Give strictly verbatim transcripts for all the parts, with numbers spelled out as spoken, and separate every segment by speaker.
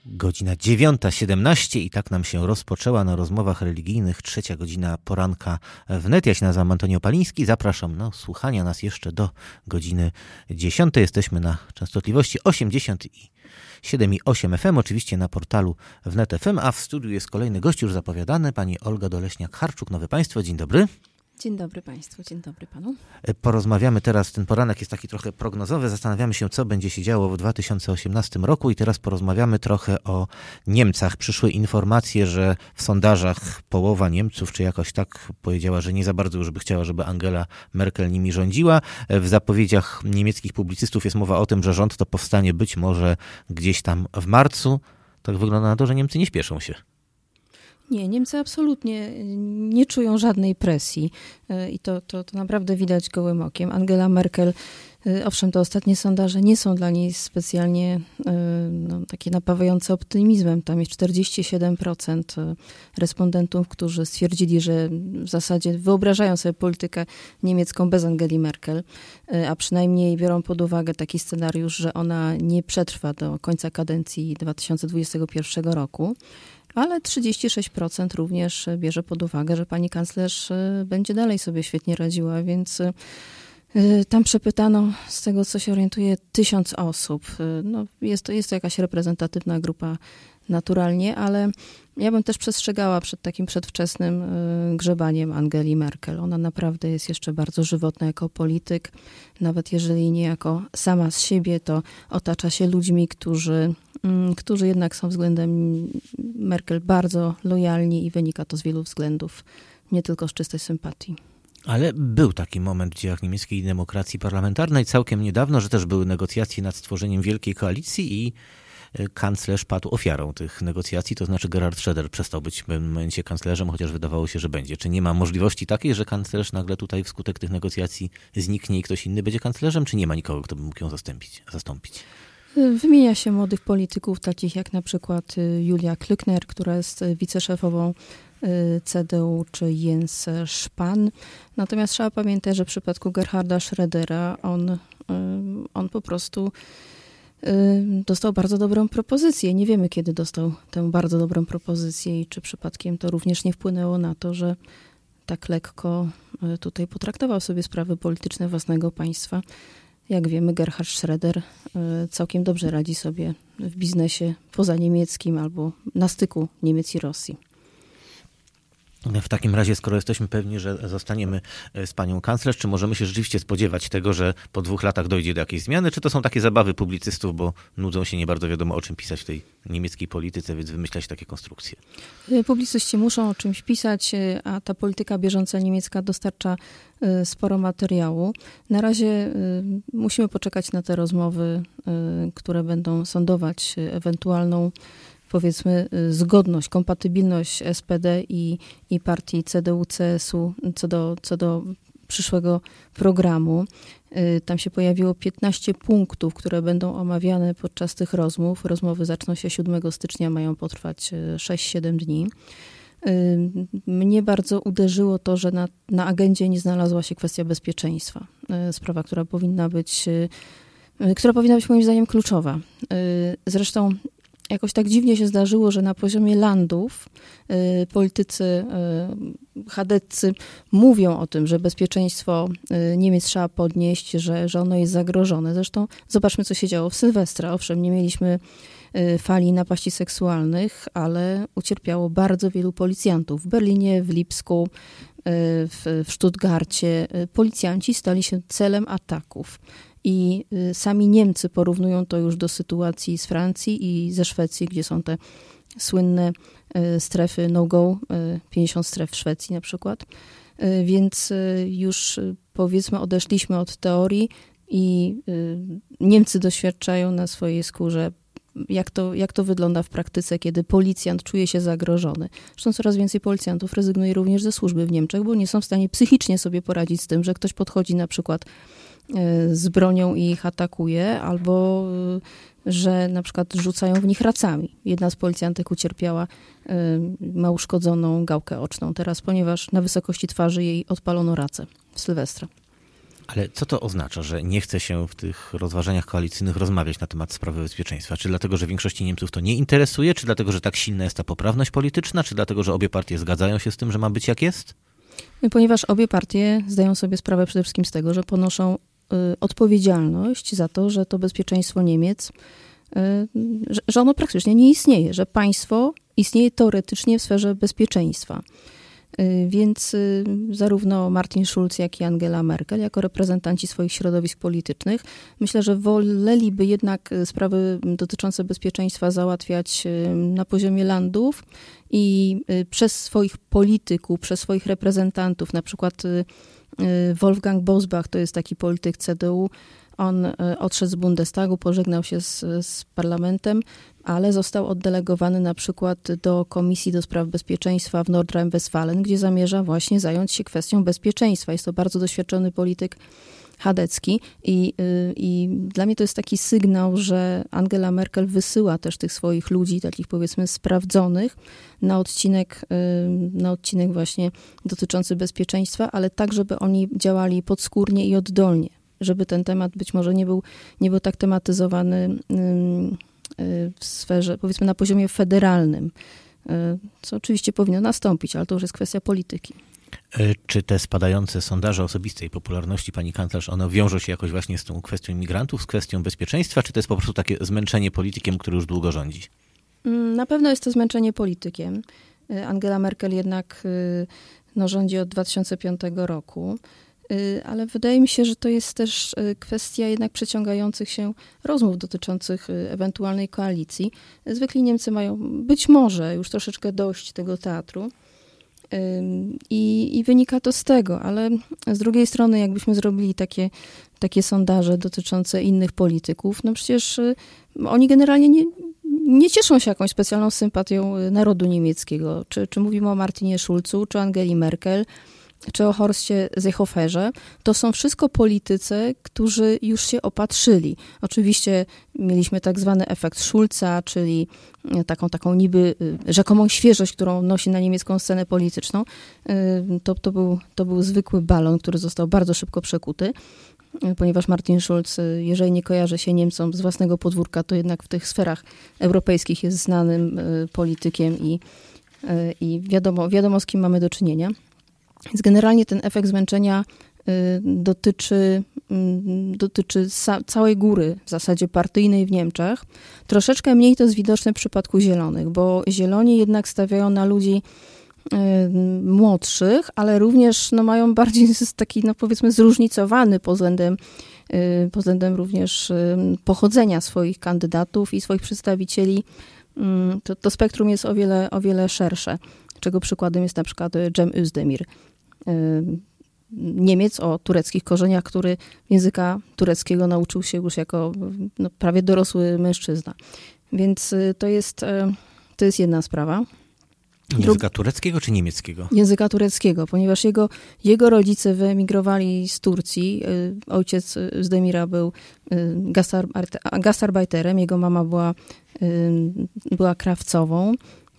Speaker 1: Godzina dziewiąta siedemnaście i tak nam się rozpoczęła na rozmowach religijnych trzecia godzina poranka wnet. Ja się nazywam Antoni Opaliński. Zapraszam na słuchania nas jeszcze do godziny dziesiątej. Jesteśmy na częstotliwości osiemdziesiąt siedem i osiem F M, oczywiście na portalu wnet kropka F M, a w studiu jest kolejny gość już zapowiadany, pani Olga Doleśniak-Harczuk. Nowe Państwo, dzień dobry.
Speaker 2: Dzień dobry Państwu, dzień dobry Panu.
Speaker 1: Porozmawiamy teraz, ten poranek jest taki trochę prognozowy, zastanawiamy się, co będzie się działo w dwa tysiące osiemnastym roku i teraz porozmawiamy trochę o Niemcach. Przyszły informacje, że w sondażach połowa Niemców, czy jakoś tak powiedziała, że nie za bardzo już by chciała, żeby Angela Merkel nimi rządziła. W zapowiedziach niemieckich publicystów jest mowa o tym, że rząd to powstanie być może gdzieś tam w marcu. Tak wygląda na to, że Niemcy nie śpieszą się.
Speaker 2: Nie, Niemcy absolutnie nie czują żadnej presji i to, to, to naprawdę widać gołym okiem. Angela Merkel, owszem, te ostatnie sondaże nie są dla niej specjalnie no, takie napawające optymizmem. Tam jest czterdzieści siedem procent respondentów, którzy stwierdzili, że w zasadzie wyobrażają sobie politykę niemiecką bez Angeli Merkel, a przynajmniej biorą pod uwagę taki scenariusz, że ona nie przetrwa do końca kadencji dwa tysiące dwudziestego pierwszego roku. Ale trzydzieści sześć procent również bierze pod uwagę, że pani kanclerz będzie dalej sobie świetnie radziła, więc tam przepytano, z tego co się orientuje, tysiąc osób. No, jest to, jest to jakaś reprezentatywna grupa naturalnie, ale ja bym też przestrzegała przed takim przedwczesnym grzebaniem Angeli Merkel. Ona naprawdę jest jeszcze bardzo żywotna jako polityk. Nawet jeżeli nie jako sama z siebie, to otacza się ludźmi, którzy, którzy jednak są względem Merkel bardzo lojalni i wynika to z wielu względów, nie tylko z czystej sympatii.
Speaker 1: Ale był taki moment w dziejach niemieckiej demokracji parlamentarnej całkiem niedawno, że też były negocjacje nad stworzeniem wielkiej koalicji i kanclerz padł ofiarą tych negocjacji, to znaczy Gerhard Schröder przestał być w pewnym momencie kanclerzem, chociaż wydawało się, że będzie. Czy nie ma możliwości takiej, że kanclerz nagle tutaj wskutek tych negocjacji zniknie i ktoś inny będzie kanclerzem, czy nie ma nikogo, kto by mógł ją zastąpić? zastąpić?
Speaker 2: Wymienia się młodych polityków, takich jak na przykład Julia Klückner, która jest wiceszefową C D U, czy Jens Spahn. Natomiast trzeba pamiętać, że w przypadku Gerharda Schrödera on, on po prostu dostał bardzo dobrą propozycję. Nie wiemy, kiedy dostał tę bardzo dobrą propozycję i czy przypadkiem to również nie wpłynęło na to, że tak lekko tutaj potraktował sobie sprawy polityczne własnego państwa. Jak wiemy, Gerhard Schröder całkiem dobrze radzi sobie w biznesie pozaniemieckim albo na styku Niemiec i Rosji.
Speaker 1: W takim razie, skoro jesteśmy pewni, że zostaniemy z panią kanclerz, czy możemy się rzeczywiście spodziewać tego, że po dwóch latach dojdzie do jakiejś zmiany, czy to są takie zabawy publicystów, bo nudzą się, nie bardzo wiadomo o czym pisać w tej niemieckiej polityce, więc wymyślać takie konstrukcje?
Speaker 2: Publicyści muszą o czymś pisać, a ta polityka bieżąca niemiecka dostarcza sporo materiału. Na razie musimy poczekać na te rozmowy, które będą sądować ewentualną, powiedzmy, zgodność, kompatybilność S P D i, i partii C D U C S U co do, co do przyszłego programu. Tam się pojawiło piętnaście punktów, które będą omawiane podczas tych rozmów. Rozmowy zaczną się siódmego stycznia, mają potrwać sześć siedem dni. Mnie bardzo uderzyło to, że na, na agendzie nie znalazła się kwestia bezpieczeństwa. Sprawa, która powinna być, która powinna być moim zdaniem kluczowa. Zresztą jakoś tak dziwnie się zdarzyło, że na poziomie landów y, politycy y, chadeccy mówią o tym, że bezpieczeństwo y, Niemiec trzeba podnieść, że, że ono jest zagrożone. Zresztą zobaczmy, co się działo w Sylwestra. Owszem, nie mieliśmy y, fali napaści seksualnych, ale ucierpiało bardzo wielu policjantów. W Berlinie, w Lipsku, y, w, w Stuttgarcie. Y, policjanci stali się celem ataków. I sami Niemcy porównują to już do sytuacji z Francji i ze Szwecji, gdzie są te słynne strefy no-go, pięćdziesiąt stref w Szwecji na przykład. Więc już powiedzmy odeszliśmy od teorii i Niemcy doświadczają na swojej skórze, jak to, jak to wygląda w praktyce, kiedy policjant czuje się zagrożony. Zresztą coraz więcej policjantów rezygnuje również ze służby w Niemczech, bo nie są w stanie psychicznie sobie poradzić z tym, że ktoś podchodzi na przykład z bronią i ich atakuje, albo że na przykład rzucają w nich racami. Jedna z policjantek ucierpiała, ma uszkodzoną gałkę oczną teraz, ponieważ na wysokości twarzy jej odpalono racę w Sylwestra.
Speaker 1: Ale co to oznacza, że nie chce się w tych rozważaniach koalicyjnych rozmawiać na temat sprawy bezpieczeństwa? Czy dlatego, że większości Niemców to nie interesuje? Czy dlatego, że tak silna jest ta poprawność polityczna? Czy dlatego, że obie partie zgadzają się z tym, że ma być jak jest?
Speaker 2: Ponieważ obie partie zdają sobie sprawę przede wszystkim z tego, że ponoszą y, odpowiedzialność za to, że to bezpieczeństwo Niemiec, y, że, że ono praktycznie nie istnieje, że państwo istnieje teoretycznie w sferze bezpieczeństwa. Więc zarówno Martin Schulz, jak i Angela Merkel, jako reprezentanci swoich środowisk politycznych, myślę, że woleliby jednak sprawy dotyczące bezpieczeństwa załatwiać na poziomie landów i przez swoich polityków, przez swoich reprezentantów, na przykład Wolfgang Bosbach, to jest taki polityk C D U, on odszedł z Bundestagu, pożegnał się z, z parlamentem, ale został oddelegowany na przykład do Komisji do Spraw Bezpieczeństwa w Nordrhein-Westfalen, gdzie zamierza właśnie zająć się kwestią bezpieczeństwa. Jest to bardzo doświadczony polityk chadecki i, i dla mnie to jest taki sygnał, że Angela Merkel wysyła też tych swoich ludzi, takich powiedzmy sprawdzonych, na odcinek, na odcinek właśnie dotyczący bezpieczeństwa, ale tak, żeby oni działali podskórnie i oddolnie, żeby ten temat być może nie był, nie był tak tematyzowany w sferze, powiedzmy na poziomie federalnym, co oczywiście powinno nastąpić, ale to już jest kwestia polityki.
Speaker 1: Czy te spadające sondaże osobistej popularności pani kanclerz, one wiążą się jakoś właśnie z tą kwestią imigrantów, z kwestią bezpieczeństwa, czy to jest po prostu takie zmęczenie politykiem, który już długo rządzi?
Speaker 2: Na pewno jest to zmęczenie politykiem. Angela Merkel jednak no, rządzi od dwa tysiące piątego roku. Ale wydaje mi się, że to jest też kwestia jednak przeciągających się rozmów dotyczących ewentualnej koalicji. Zwykli Niemcy mają być może już troszeczkę dość tego teatru i, i wynika to z tego, ale z drugiej strony jakbyśmy zrobili takie, takie sondaże dotyczące innych polityków, no przecież oni generalnie nie, nie cieszą się jakąś specjalną sympatią narodu niemieckiego. Czy, czy mówimy o Martinie Schulzu, czy Angeli Merkel, czy o Horstie Seehoferze, to są wszystko politycy, którzy już się opatrzyli. Oczywiście mieliśmy tak zwany efekt Schulza, czyli taką, taką niby rzekomą świeżość, którą nosi na niemiecką scenę polityczną. To, to, był, to był zwykły balon, który został bardzo szybko przekuty, ponieważ Martin Schulz, jeżeli nie kojarzy się Niemcom z własnego podwórka, to jednak w tych sferach europejskich jest znanym politykiem i, i wiadomo, wiadomo, z kim mamy do czynienia. Więc generalnie ten efekt zmęczenia y, dotyczy, y, dotyczy sa- całej góry w zasadzie partyjnej w Niemczech. Troszeczkę mniej to jest widoczne w przypadku Zielonych, bo Zieloni jednak stawiają na ludzi y, młodszych, ale również no, mają bardziej taki, no, powiedzmy, zróżnicowany pod względem, y, pod względem również y, pochodzenia swoich kandydatów i swoich przedstawicieli. Y, to, to spektrum jest o wiele, o wiele szersze, czego przykładem jest na przykład Cem Özdemir, Niemiec o tureckich korzeniach, który języka tureckiego nauczył się już jako no, prawie dorosły mężczyzna. Więc to jest, to jest jedna sprawa.
Speaker 1: Języka tureckiego czy niemieckiego?
Speaker 2: Języka tureckiego, ponieważ jego, jego rodzice wyemigrowali z Turcji. Ojciec Özdemira był gastarbeiterem, jego mama była, była krawcową.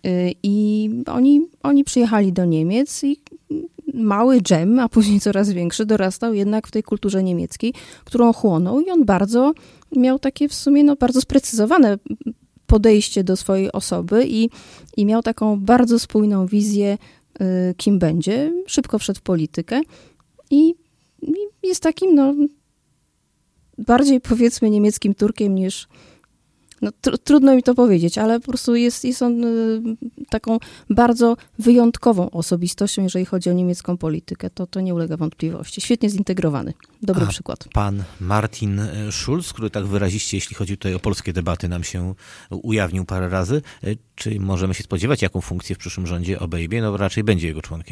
Speaker 2: I oni, oni przyjechali do Niemiec i mały Cem, a później coraz większy, dorastał jednak w tej kulturze niemieckiej, którą chłonął i on bardzo miał takie w sumie no, bardzo sprecyzowane podejście do swojej osoby i, i miał taką bardzo spójną wizję, kim będzie. Szybko wszedł w politykę i, i jest takim no, bardziej powiedzmy niemieckim Turkiem niż No, tr- trudno mi to powiedzieć, ale po prostu jest, jest on y, taką bardzo wyjątkową osobistością, jeżeli chodzi o niemiecką politykę. To, to nie ulega wątpliwości. Świetnie zintegrowany. Dobry
Speaker 1: A
Speaker 2: przykład.
Speaker 1: Pan Martin Schulz, który tak wyraziście, jeśli chodzi tutaj o polskie debaty, nam się ujawnił parę razy. Czy możemy się spodziewać, jaką funkcję w przyszłym rządzie obejmie? No raczej będzie jego członkiem.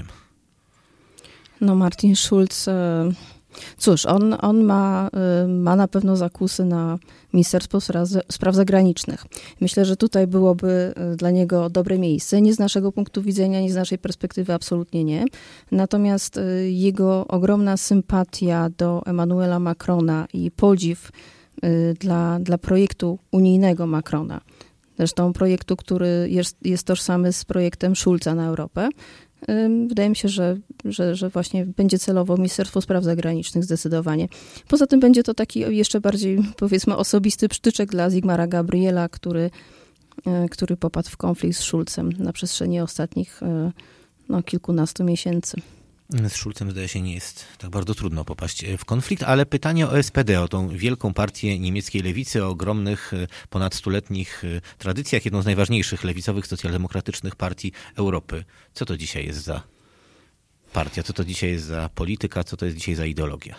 Speaker 2: No Martin Schulz... Y- Cóż, on, on ma, ma na pewno zakusy na Ministerstwo Spraw Zagranicznych. Myślę, że tutaj byłoby dla niego dobre miejsce. Nie z naszego punktu widzenia, nie z naszej perspektywy absolutnie nie. Natomiast jego ogromna sympatia do Emmanuela Macrona i podziw dla, dla projektu unijnego Macrona, zresztą projektu, który jest, jest tożsamy z projektem Schulza na Europę, Wydaje mi się, że, że, że właśnie będzie celowo Ministerstwo Spraw Zagranicznych zdecydowanie. Poza tym będzie to taki jeszcze bardziej, powiedzmy, osobisty przytyczek dla Sigmara Gabriela, który, który popadł w konflikt z Schulzem na przestrzeni ostatnich no, kilkunastu miesięcy.
Speaker 1: Z Schulzem, zdaje się, nie jest tak bardzo trudno popaść w konflikt, ale pytanie o S P D, o tą wielką partię niemieckiej lewicy, o ogromnych, ponad stuletnich tradycjach, jedną z najważniejszych lewicowych, socjaldemokratycznych partii Europy. Co to dzisiaj jest za partia? Co to dzisiaj jest za polityka? Co to jest dzisiaj za ideologia?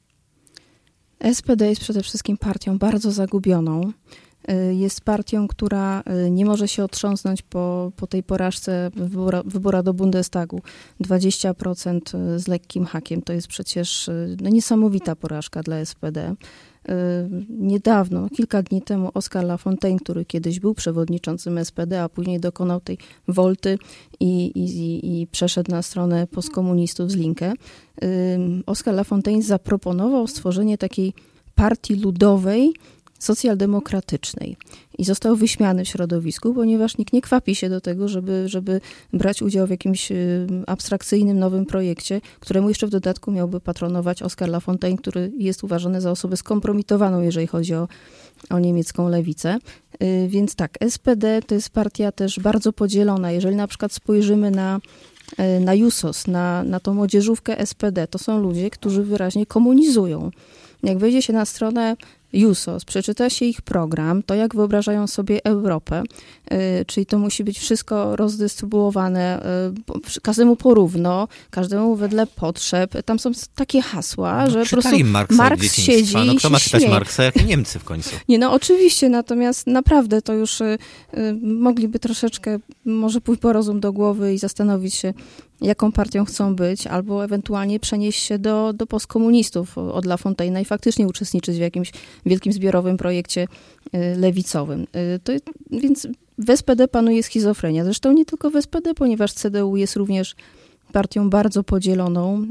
Speaker 2: S P D jest przede wszystkim partią bardzo zagubioną. Jest partią, która nie może się otrząsnąć po, po tej porażce wybora, wybora do Bundestagu. dwadzieścia procent z lekkim hakiem to jest przecież no, niesamowita porażka dla S P D. Niedawno, kilka dni temu Oskar Lafontaine, który kiedyś był przewodniczącym S P D, a później dokonał tej wolty i, i, i przeszedł na stronę postkomunistów z Linke. Oskar Lafontaine zaproponował stworzenie takiej partii ludowej, socjaldemokratycznej i został wyśmiany w środowisku, ponieważ nikt nie kwapi się do tego, żeby, żeby brać udział w jakimś abstrakcyjnym nowym projekcie, któremu jeszcze w dodatku miałby patronować Oskar Lafontaine, który jest uważany za osobę skompromitowaną, jeżeli chodzi o, o niemiecką lewicę. Więc tak, S P D to jest partia też bardzo podzielona. Jeżeli na przykład spojrzymy na na Jusos, na, na tą młodzieżówkę S P D, to są ludzie, którzy wyraźnie komunizują. Jak wejdzie się na stronę Jusos, przeczyta się ich program, to jak wyobrażają sobie Europę, yy, czyli to musi być wszystko rozdystrybuowane yy, każdemu porówno, każdemu wedle potrzeb. Tam są takie hasła,
Speaker 1: no,
Speaker 2: że po prostu
Speaker 1: Marksa
Speaker 2: Marks siedzi
Speaker 1: no,
Speaker 2: i
Speaker 1: kto
Speaker 2: się
Speaker 1: ma czytać
Speaker 2: śmieje.
Speaker 1: Marksa, jak Niemcy w końcu?
Speaker 2: Nie, no oczywiście, natomiast naprawdę to już yy, mogliby troszeczkę może pójść po rozum do głowy i zastanowić się, jaką partią chcą być, albo ewentualnie przenieść się do, do postkomunistów od Lafontaine'a i faktycznie uczestniczyć w jakimś wielkim zbiorowym projekcie lewicowym. To, więc w S P D panuje schizofrenia. Zresztą nie tylko w S P D, ponieważ C D U jest również partią bardzo podzieloną,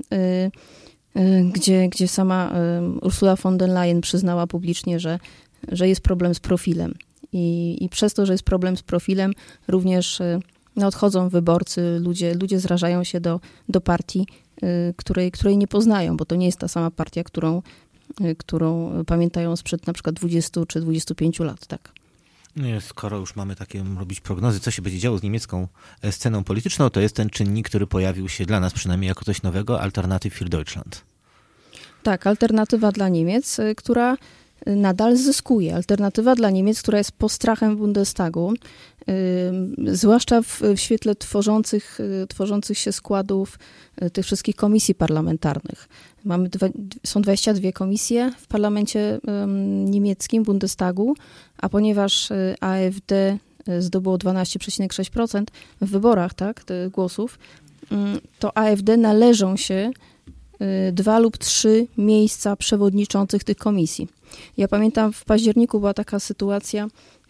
Speaker 2: gdzie, gdzie sama Ursula von der Leyen przyznała publicznie, że, że jest problem z profilem. I, i przez to, że jest problem z profilem, również no, odchodzą wyborcy, ludzie, ludzie zrażają się do, do partii, y, której, której nie poznają, bo to nie jest ta sama partia, którą, y, którą pamiętają sprzed na przykład dwudziestu czy dwudziestu pięciu lat, tak.
Speaker 1: Skoro już mamy takie robić prognozy, co się będzie działo z niemiecką sceną polityczną, to jest ten czynnik, który pojawił się dla nas przynajmniej jako coś nowego, Alternative für Deutschland.
Speaker 2: Tak, alternatywa dla Niemiec, y, która nadal zyskuje. Alternatywa dla Niemiec, która jest postrachem Bundestagu, yy, zwłaszcza w, w świetle tworzących, yy, tworzących się składów yy, tych wszystkich komisji parlamentarnych. Mamy dwa, są dwadzieścia dwie komisje w parlamencie yy, niemieckim, Bundestagu, a ponieważ yy, A F D zdobyło dwanaście przecinek sześć procent w wyborach, tak, głosów, yy, to A F D należą się dwa lub trzy miejsca przewodniczących tych komisji. Ja pamiętam, w październiku była taka sytuacja,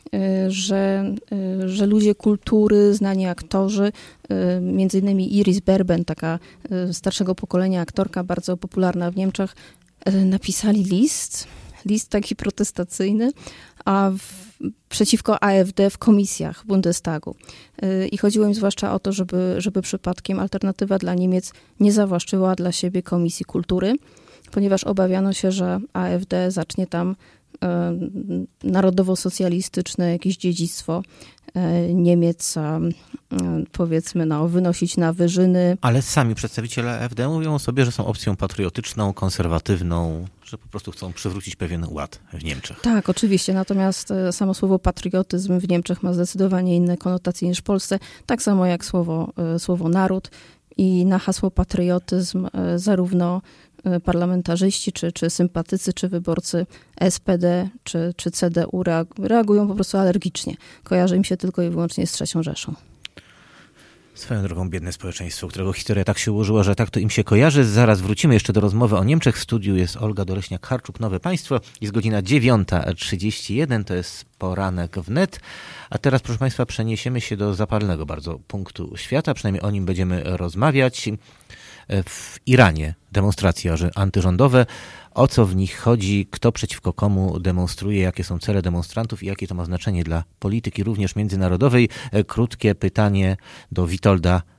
Speaker 2: że, że ludzie kultury, znani aktorzy, między innymi Iris Berben, taka starszego pokolenia aktorka, bardzo popularna w Niemczech, napisali list, list taki protestacyjny, a w, przeciwko A F D w komisjach Bundestagu. I chodziło im zwłaszcza o to, żeby, żeby przypadkiem Alternatywa dla Niemiec nie zawłaszczyła dla siebie Komisji Kultury, ponieważ obawiano się, że A F D zacznie tam e, narodowo-socjalistyczne jakieś dziedzictwo e, Niemiec, e, powiedzmy, no, wynosić na wyżyny. Ale
Speaker 1: sami przedstawiciele A F D mówią sobie, że są opcją patriotyczną, konserwatywną, że po prostu chcą przywrócić pewien ład w Niemczech.
Speaker 2: Tak, oczywiście, natomiast samo słowo patriotyzm w Niemczech ma zdecydowanie inne konotacje niż w Polsce, tak samo jak słowo, słowo naród. I na hasło patriotyzm zarówno parlamentarzyści, czy, czy sympatycy, czy wyborcy S P D, czy, czy C D U reagują po prostu alergicznie. Kojarzy im się tylko i wyłącznie z trzecią Rzeszą.
Speaker 1: Swoją drogą biedne społeczeństwo, którego historia tak się ułożyła, że tak to im się kojarzy. Zaraz wrócimy jeszcze do rozmowy o Niemczech. W studiu jest Olga Doleśniak-Harczuk, Nowe Państwo. Jest godzina dziewiąta trzydzieści jeden, to jest poranek wnet. A teraz, proszę Państwa, przeniesiemy się do zapalnego bardzo punktu świata. Przynajmniej o nim będziemy rozmawiać. W Iranie demonstracje antyrządowe. O co w nich chodzi, kto przeciwko komu demonstruje, jakie są cele demonstrantów i jakie to ma znaczenie dla polityki również międzynarodowej. Krótkie pytanie do Witolda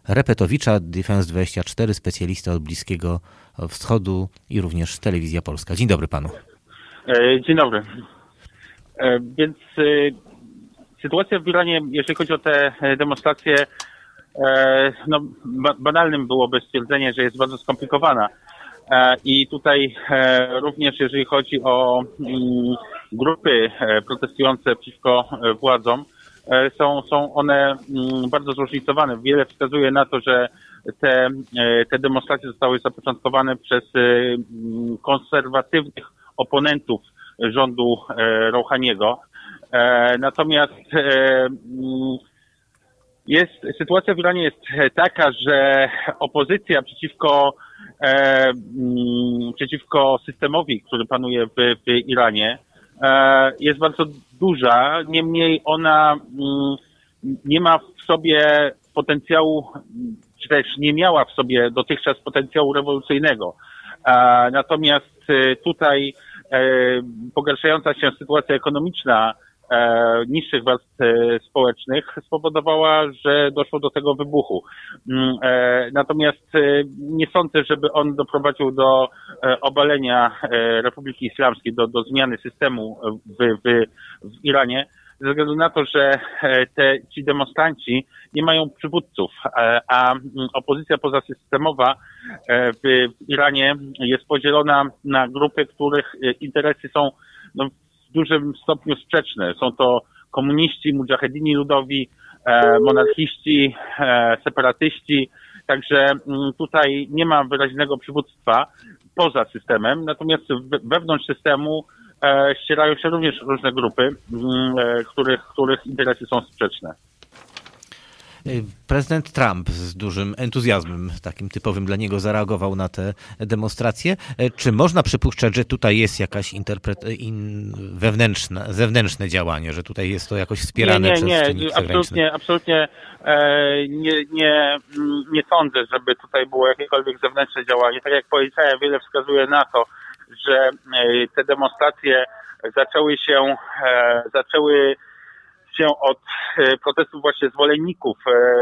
Speaker 1: Repetowicza, Defense dwadzieścia cztery, specjalista od Bliskiego Wschodu i również Telewizja Polska. Dzień dobry panu.
Speaker 3: Dzień dobry. Więc sytuacja w Iranie, jeżeli chodzi o te demonstracje, no, banalnym byłoby stwierdzenie, że jest bardzo skomplikowana. I tutaj również jeżeli chodzi o grupy protestujące przeciwko władzom, są, są one bardzo zróżnicowane. Wiele wskazuje na to, że te, te demonstracje zostały zapoczątkowane przez konserwatywnych oponentów rządu Rouhaniego. Natomiast jest, sytuacja w Iranie jest taka, że opozycja przeciwko, przeciwko systemowi, który panuje w, w Iranie, jest bardzo duża, niemniej ona nie ma w sobie potencjału, czy też nie miała w sobie dotychczas potencjału rewolucyjnego. Natomiast tutaj pogarszająca się sytuacja ekonomiczna niższych warstw społecznych spowodowała, że doszło do tego wybuchu. Natomiast nie sądzę, żeby on doprowadził do obalenia Republiki Islamskiej, do, do zmiany systemu w, w, w Iranie, ze względu na to, że te, ci demonstranci nie mają przywódców, a opozycja pozasystemowa w Iranie jest podzielona na grupy, których interesy są no, w dużym stopniu sprzeczne. Są to komuniści, mudżahedini ludowi, monarchiści, separatyści, także tutaj nie ma wyraźnego przywództwa poza systemem, natomiast wewnątrz systemu ścierają się również różne grupy, których, których interesy są sprzeczne.
Speaker 1: Prezydent Trump z dużym entuzjazmem, takim typowym dla niego, zareagował na te demonstracje. Czy można przypuszczać, że tutaj jest jakaś interpret- in, wewnętrzne, zewnętrzne działanie, że tutaj jest to jakoś wspierane
Speaker 3: nie, nie,
Speaker 1: przez
Speaker 3: nie,
Speaker 1: czynniki
Speaker 3: absolutnie,
Speaker 1: zagraniczne?
Speaker 3: absolutnie e, nie, nie, nie sądzę, żeby tutaj było jakiekolwiek zewnętrzne działanie. Tak jak powiedziałem, wiele wskazuje na to, że te demonstracje zaczęły się, e, zaczęły się od protestów właśnie zwolenników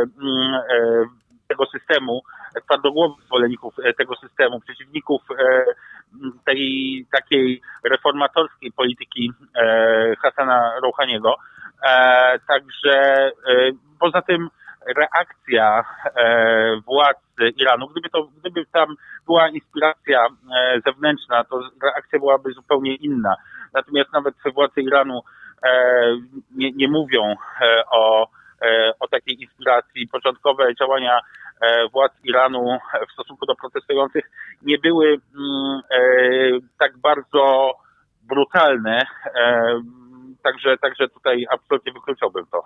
Speaker 3: tego systemu, twardogłowych zwolenników tego systemu, przeciwników tej takiej reformatorskiej polityki Hasana Rouhaniego. Także poza tym reakcja władz Iranu, gdyby to, gdyby tam była inspiracja zewnętrzna, to reakcja byłaby zupełnie inna. Natomiast nawet władze Iranu nie, nie mówią o, o takiej inspiracji. Początkowe działania władz Iranu w stosunku do protestujących nie były tak bardzo brutalne, także, także tutaj absolutnie wykluczałbym to.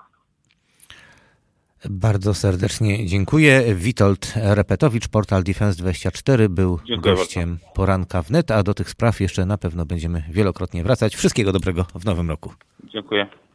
Speaker 1: Bardzo serdecznie dziękuję. Witold Repetowicz, portal Defense dwadzieścia cztery, był
Speaker 3: Dziękuję
Speaker 1: gościem
Speaker 3: bardzo.
Speaker 1: Poranka Wnet, a do tych spraw jeszcze na pewno będziemy wielokrotnie wracać. Wszystkiego dobrego w nowym roku.
Speaker 3: Dziękuję.